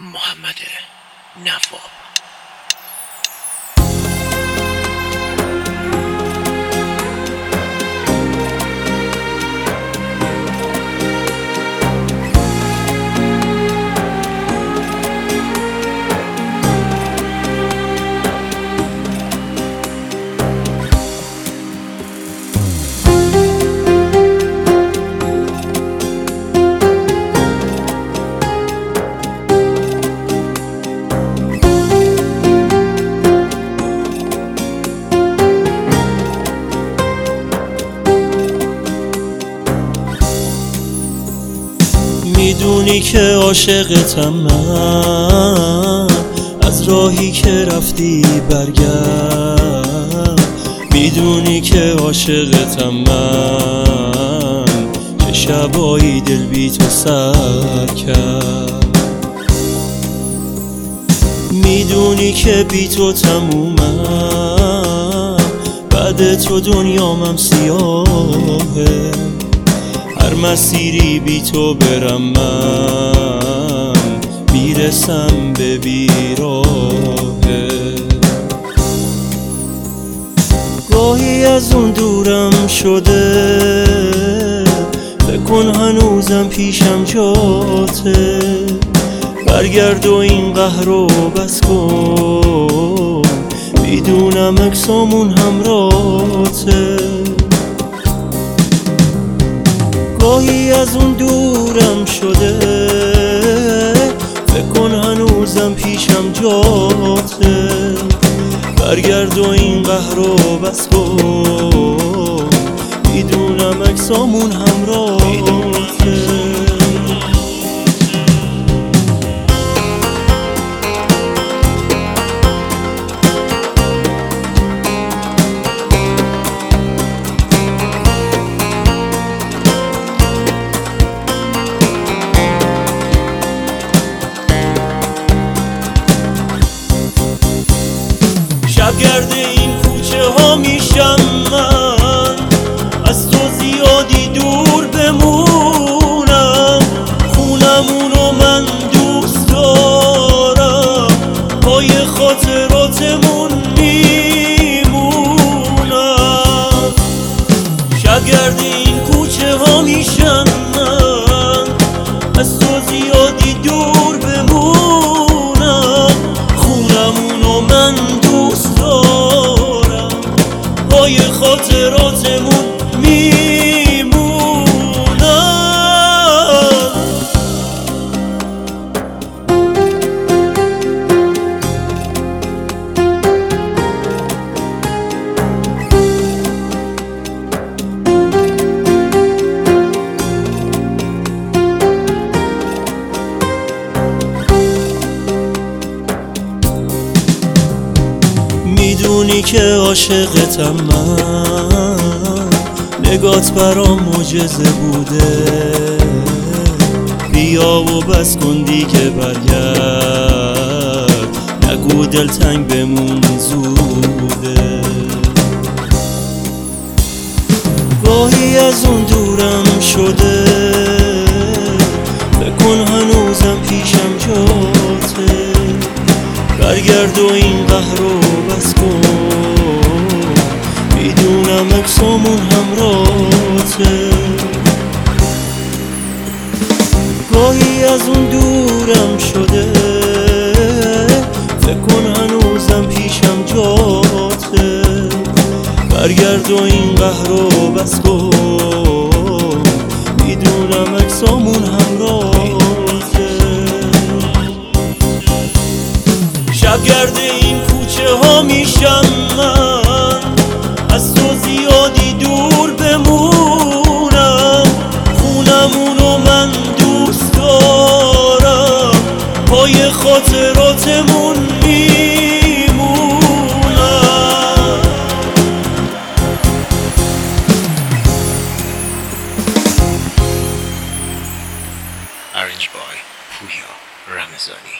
محمد نواب. میدونی که عاشقتم من، از راهی که رفتی برگرد. میدونی که عاشقتم من، چه شبایی دل بی تو سر کرد. میدونی که بی تو تمومم، بعد تو دنیامم سیاهه. هر مسیری بی تو برم من، میرسم به بیراهه. گاهی از اون دورم شده، بکن هنوزم پیشم جاته. برگرد و این قهر رو بس کن، میدونم اکسامون همراته. گاهی از اون دورم شده، بکن هنوزم پیشم جاته. برگرد و این قهر رو بس کن، میدونم اکسامون همراته. شبگرد این کوچه ها میشم من، از تو زیادی دور بمونم. خونمونو من دوست دارم، پای خاطراتمون میمونم. شبگرد این کوچه ها میشم من، از تو زیادی دور بمونم. خونمونو من دوست دارم، پای خاطراتمون میمونم. میدونی که عاشقتم من، نگات برام معجزه بوده. بیا و بس کن دیگه برگرد، نگو دلتنگ بمون زوده. گاهی از اون دورم شده، بکن هنوزم پیشم جاته. برگرد و این قهر رو بس کن، میدونم اکسامون همراته. گاهی از اون دورم شده، بکن هنوزم پیشم جاته. برگرد و این قهر رو بس کن، میدونم اکسامون همراته. شبگرد این کوچه ها میشم من، از تو زیادی دور بمونم. خونمونو من دوست دارم، پای خاطراتمون میمونم. Arranged by پویا رمضانی.